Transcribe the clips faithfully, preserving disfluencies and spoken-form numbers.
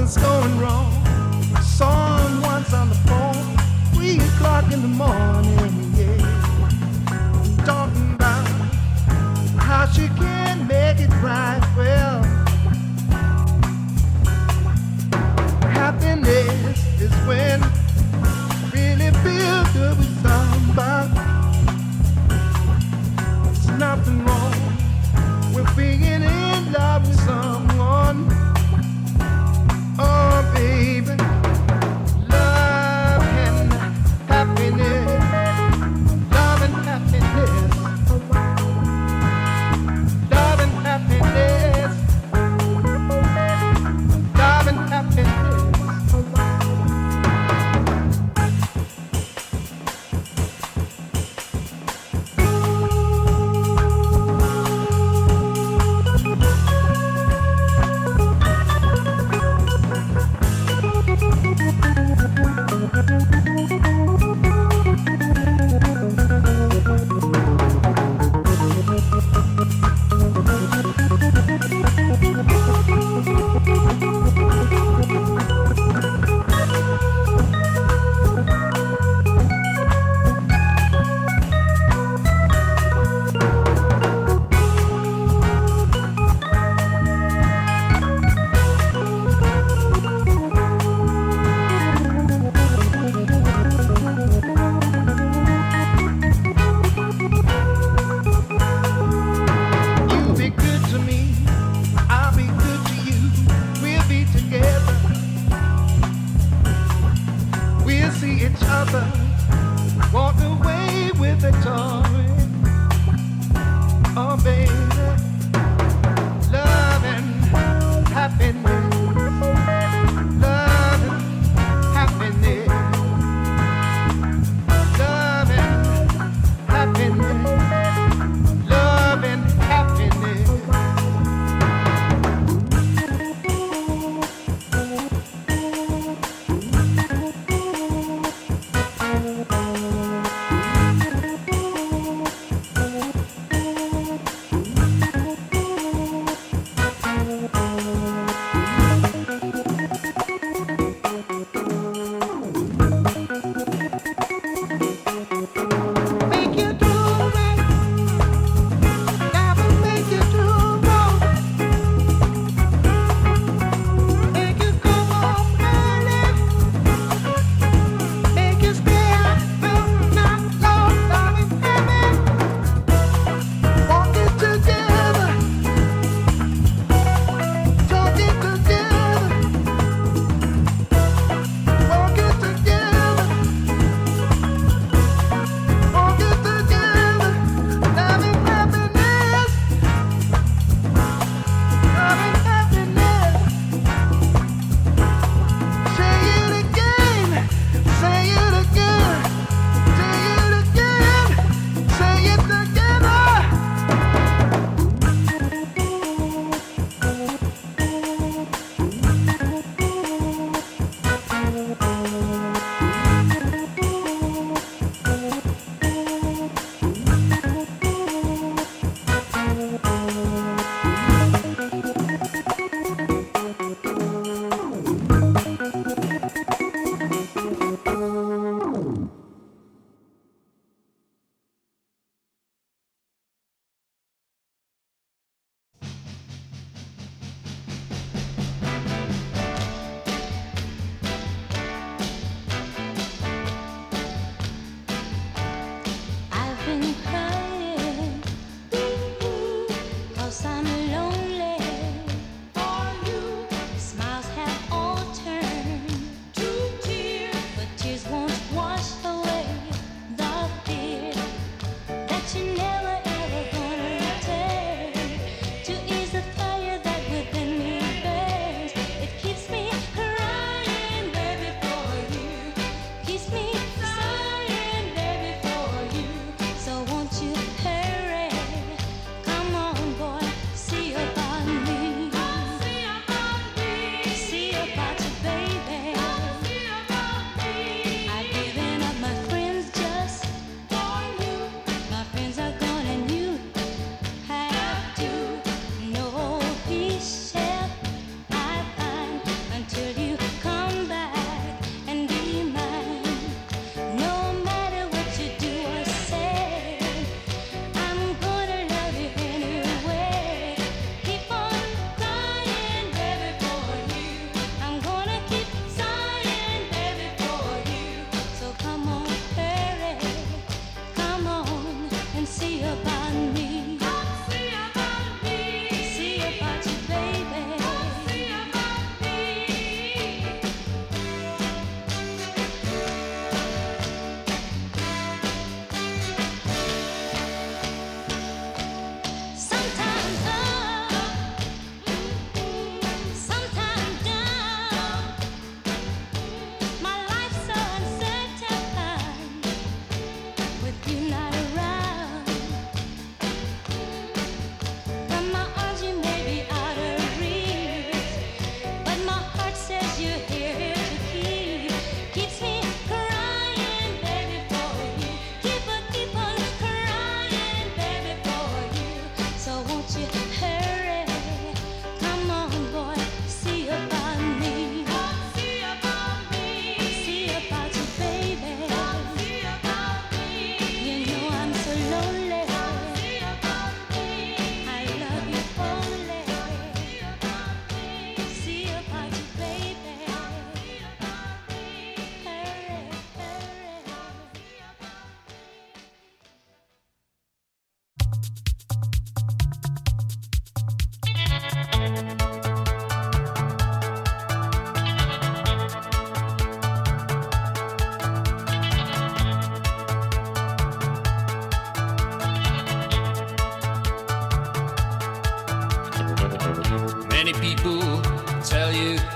what's going wrong. Someone's on the phone, three o'clock in the morning, yeah. Talking about how she can't make it right. Well, happiness is when you really feel good with somebody. There's nothing wrong with being in love with someone. Oh, baby, love and happiness, love and happiness, love and happiness, love and happiness.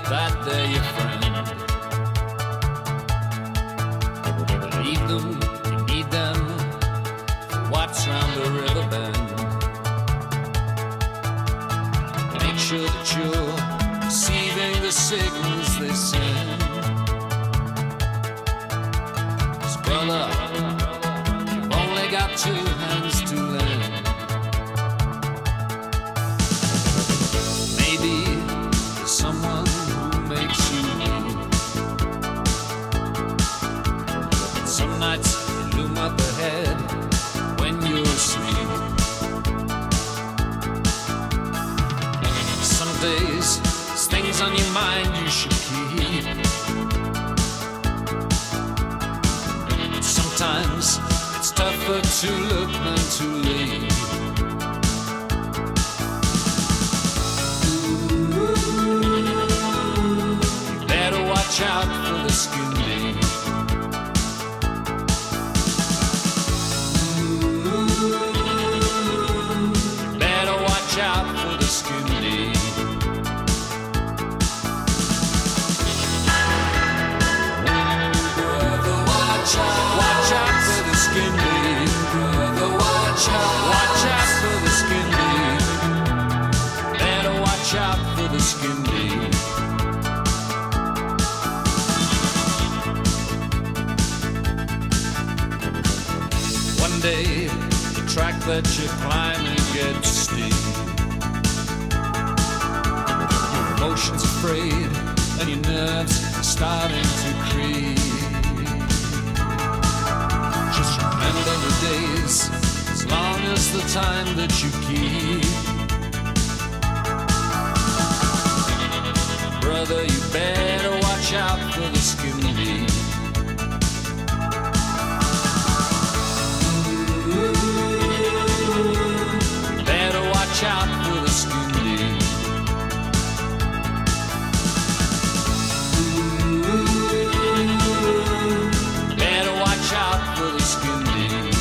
that they're your friend. Leave them, you need them, for what's round the river bend. Make sure that you're receiving the signals they send. 'Cause brother, you've only got two hands to lend. Maybe there's someone who makes you weep. Some nights they loom up ahead when you're asleep. Some days there's things on your mind you should keep. Sometimes it's tougher to look than to leave. Watch out for the skin deep. Better watch out for the skin deep. Brother, watch out. Watch out for the skin deep. Brother, watch out. Watch out for the skin deep. Better watch out for the skin deep. Day, the track that you're climbing gets steep. Your emotions are frayed and your nerves are starting to creep. Just remember the days, as long as the time that you keep. Brother, you better watch out for the skin deep. Watch out for the skin deep. Better watch out for the skin deep.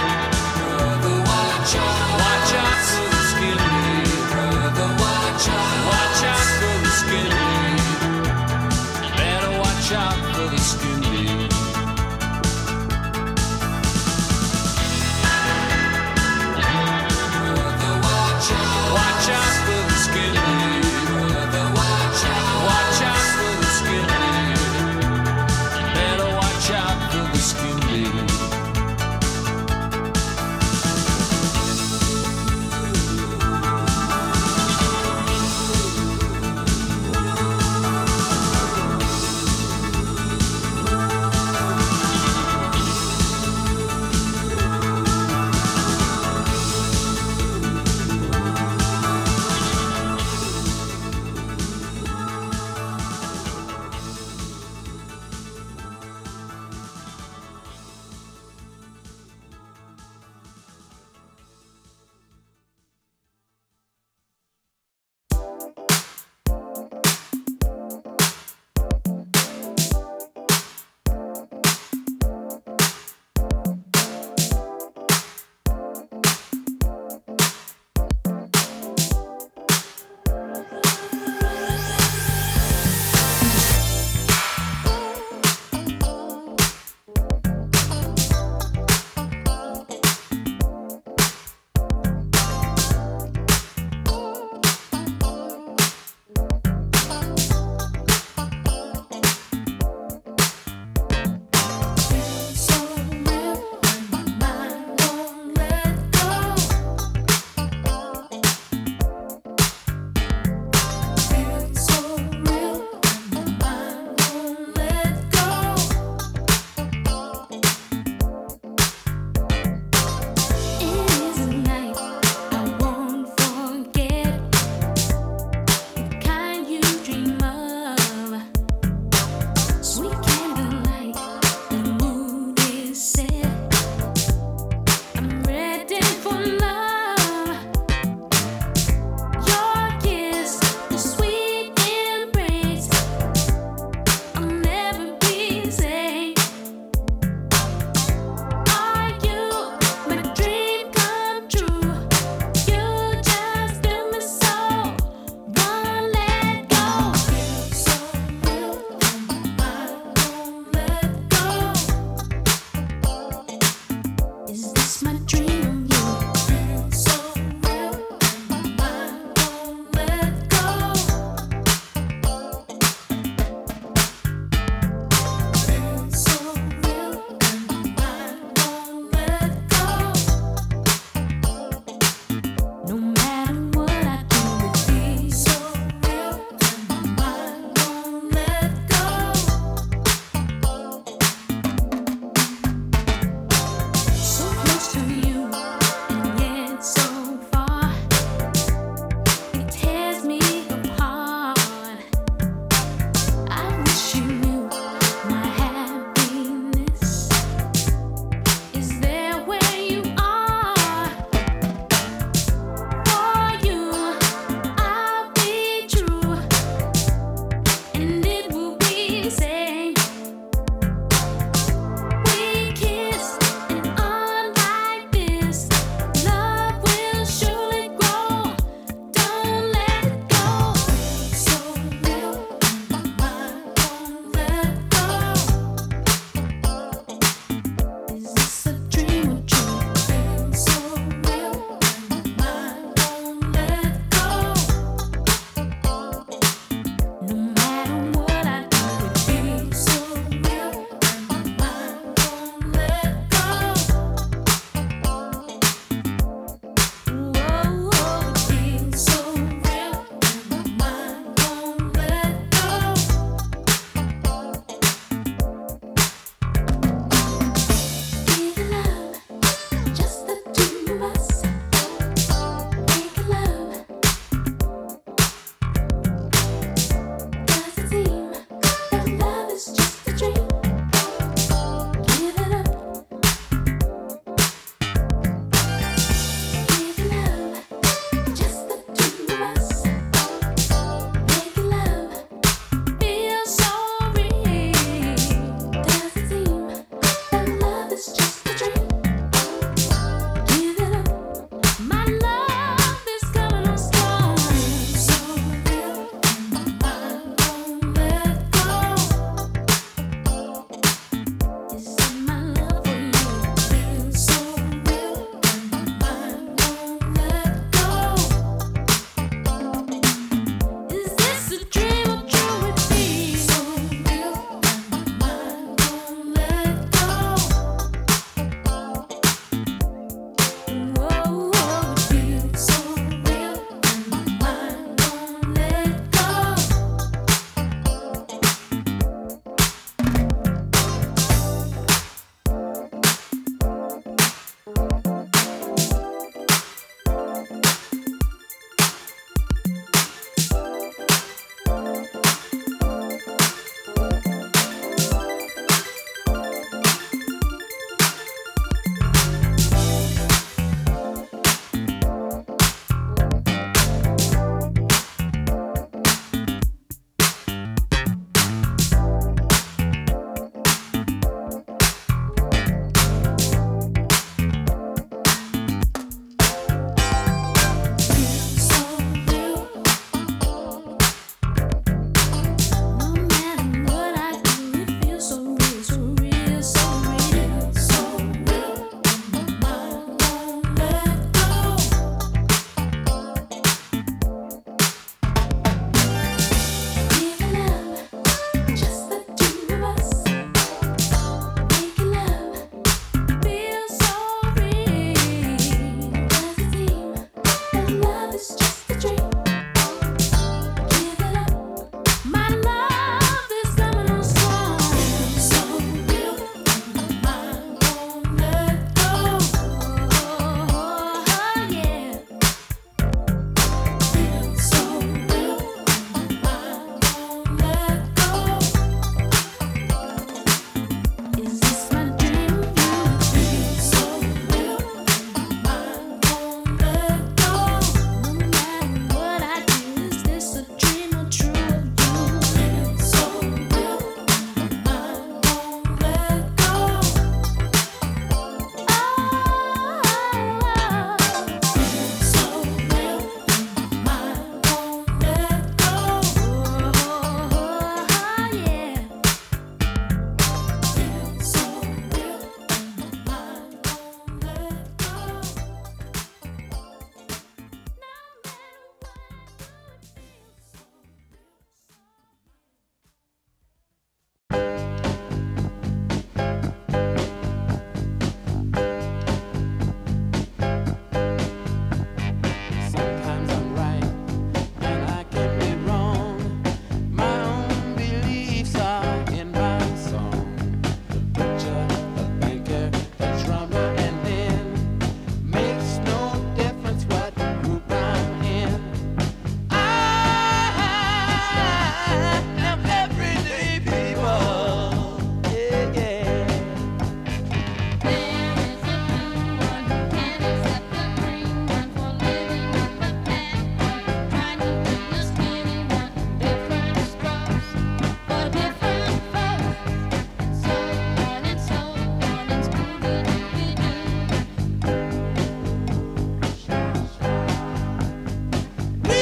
Brother, watch out. Watch out for the skin deep. Brother, watch out.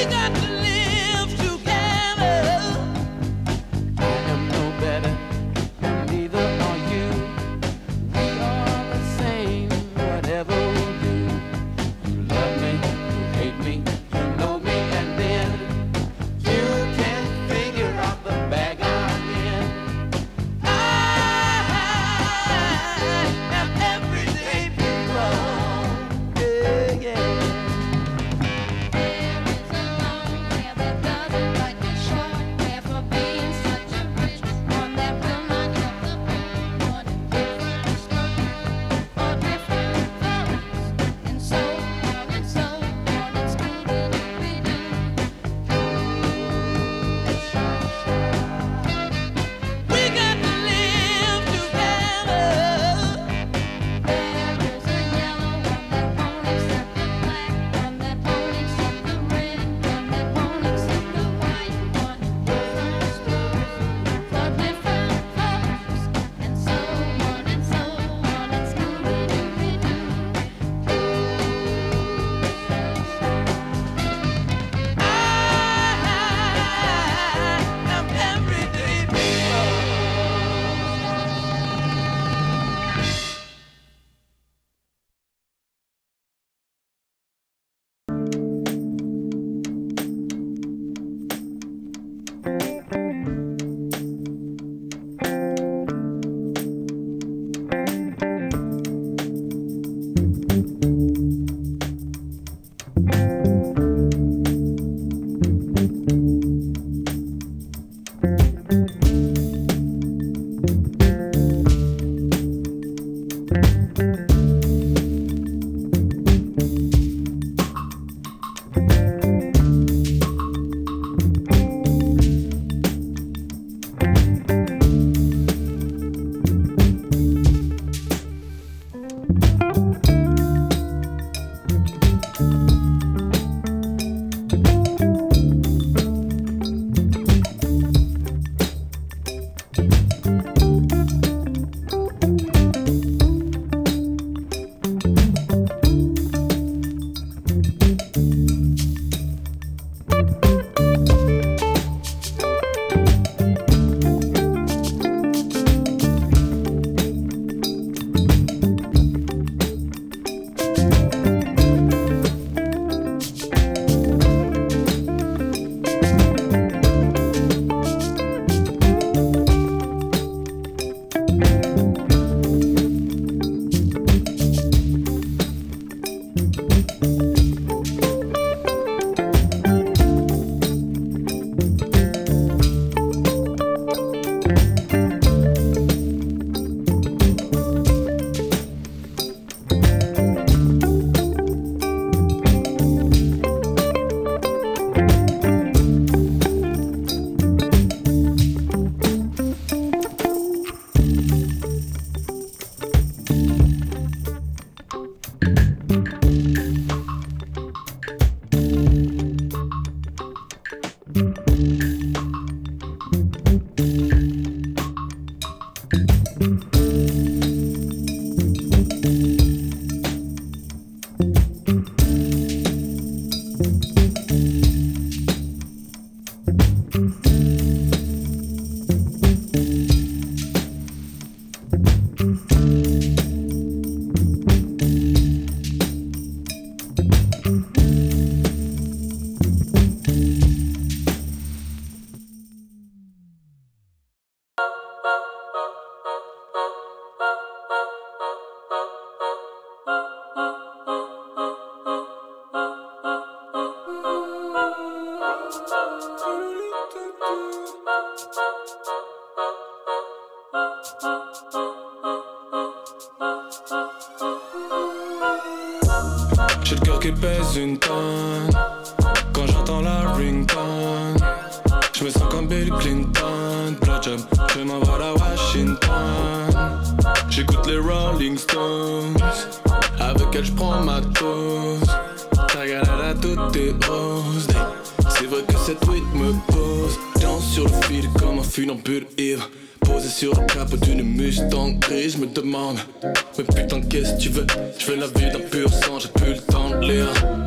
J'ai le cœur qui pèse une tonne quand j'entends la ringtone. Je me sens comme Bill Clinton. Blowjob, je m'envole à Washington. J'écoute les Rolling Stones. Avec elle j'prends ma dose. Ta galère à toutes tes roses. C'est vrai que cette weed me pose. Danse sur le fil comme un funambule ivre. Posé sur le capot d'une Mustang grise, je me demande, mais putain qu'est-ce que tu veux? Je fais la vie d'un pur sang, j'ai plus le temps de lire. De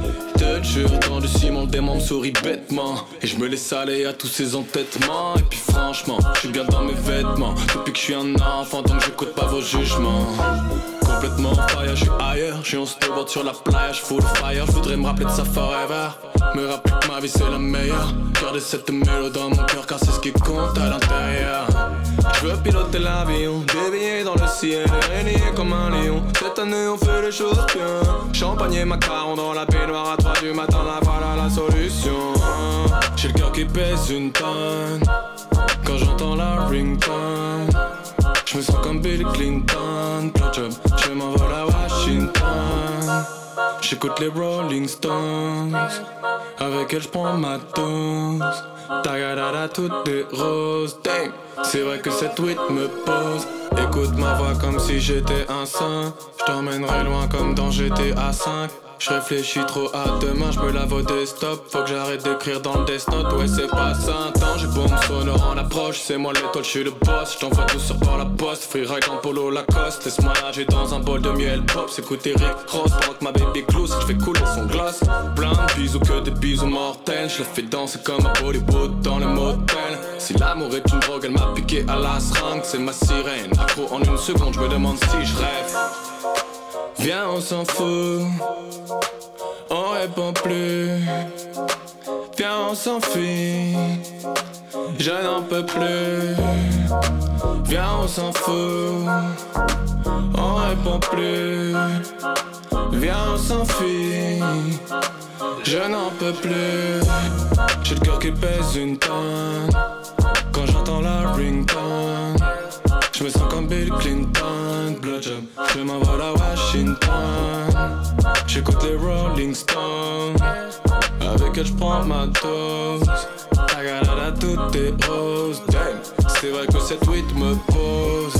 seul, je suis dans du ciment, le démon me sourit bêtement. Et je me laisse aller à tous ces entêtements. Et puis franchement, je suis bien dans mes vêtements. Depuis que je suis un enfant, donc j'écoute pas vos jugements. Complètement fire, je suis ailleurs, je suis en snowboard sur la plage, full fire, je voudrais me rappeler de ça forever. Me rappeler que ma vie c'est la meilleure. Garder cette mélodie dans mon cœur car c'est ce qui compte à l'intérieur. Je veux piloter l'avion, dévier dans le ciel et régner comme un lion. Cette année on fait les choses bien. Champagne et macaron dans la baignoire à trois du matin, là voilà la solution. J'ai le cœur qui pèse une tonne quand j'entends la ringtone. Je me sens comme Bill Clinton, blowjob, je m'envole à Washington. J'écoute les Rolling Stones, avec elle j'prends ma dose. Tagadada, toutes des roses, damn. C'est vrai que cette tweet me pose. Écoute ma voix comme si j'étais un saint. J't'emmènerai loin comme dans G T A cinq. Je réfléchis trop à demain, je me lave au desktop. Faut que j'arrête d'écrire dans le Death Note. Ouais c'est pas ça un temps, j'ai beau me sonore en approche. C'est moi l'étoile, je suis le boss. J't'envoie tout sur par la poste. Freeride en polo Lacoste. Laisse-moi nager dans un bol de miel pop. S'écoute Eric Ross pendant que ma baby glousse. Je fais couler son glace. Plein de bisous que des bisous mortels. Je la fais danser comme à Bollywood dans le motel. Si l'amour est une drogue, elle m'a piqué à la seringue. C'est ma sirène, accro en une seconde. Je me demande si je rêve. Viens on s'en fout, on répond plus. Viens on s'enfuit, je n'en peux plus. Viens on s'en fout, on répond plus. Viens on s'enfuit, je n'en peux plus. J'ai le cœur qui pèse une tonne quand j'entends la ringtone. Je me sens comme Bill Clinton, blowjob, je m'envole à Washington. J'écoute les Rolling Stones, avec elle j'prends ma dose. Tagadada, toutes tes roses, damn. C'est vrai que cette tweet me pose.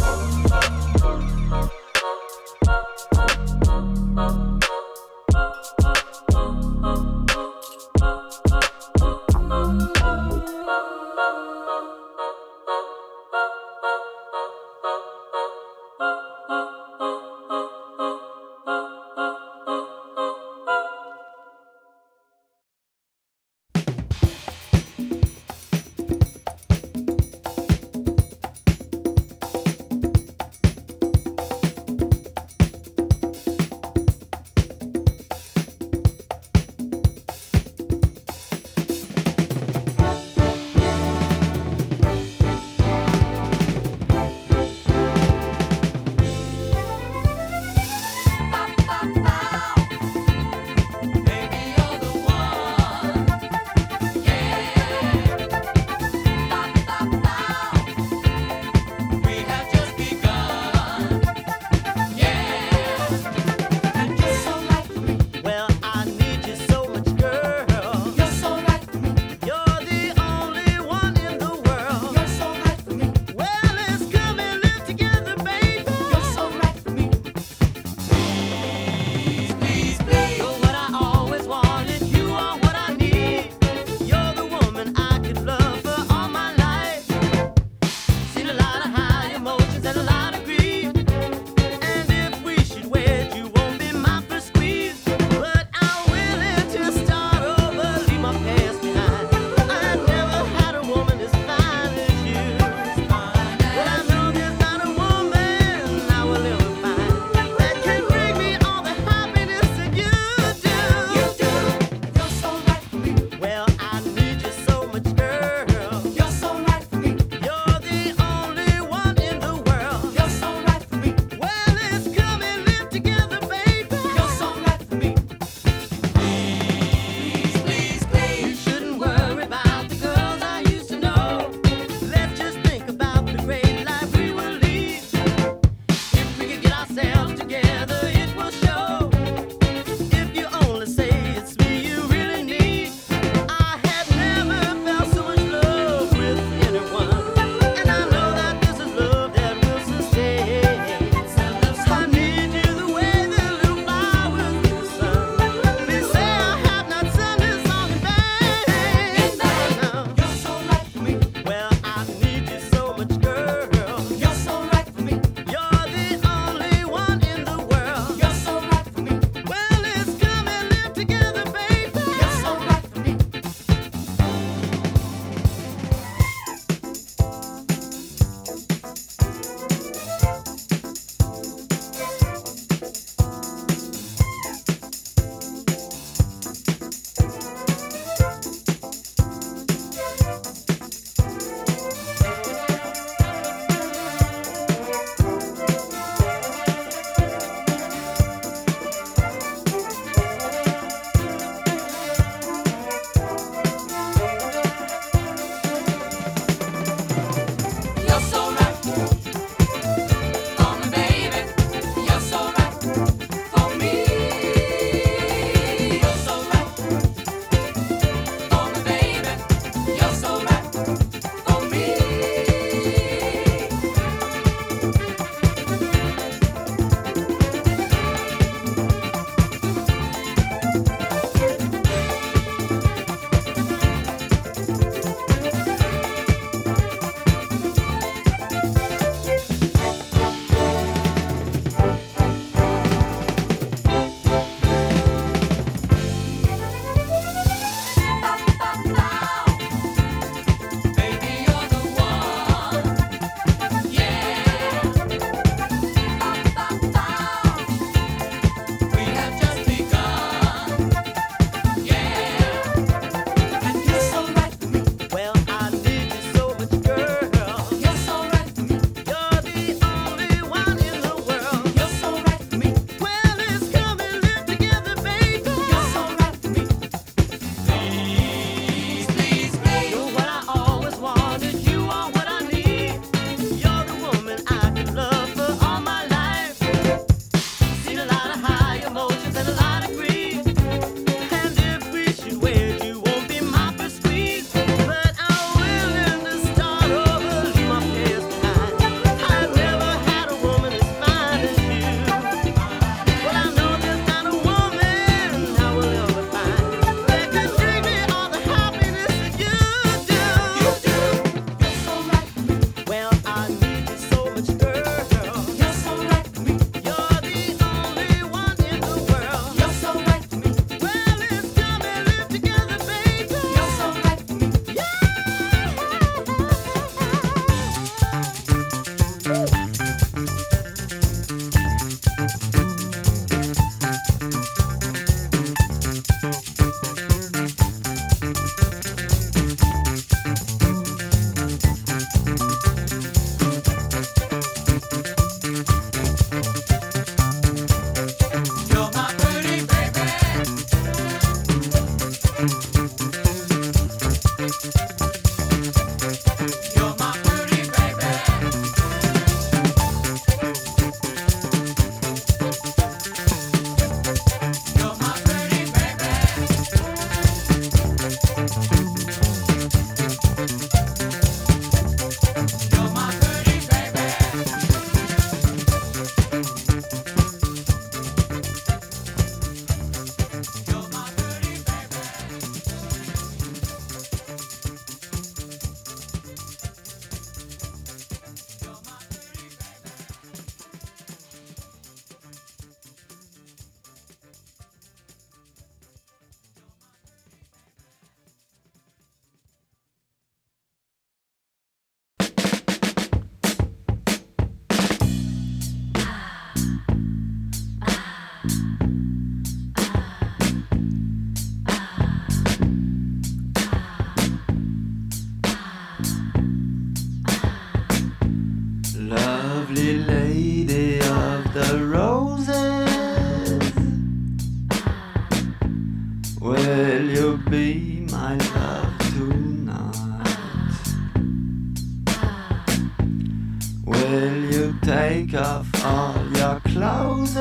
off all your clothes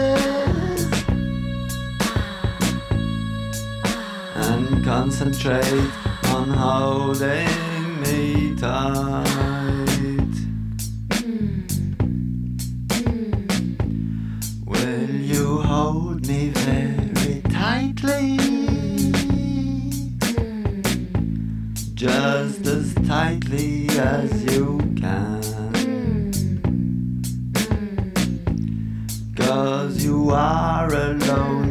and concentrate on holding me tight. Will you hold me very tightly? Just as tightly as you can. 'Cause you are alone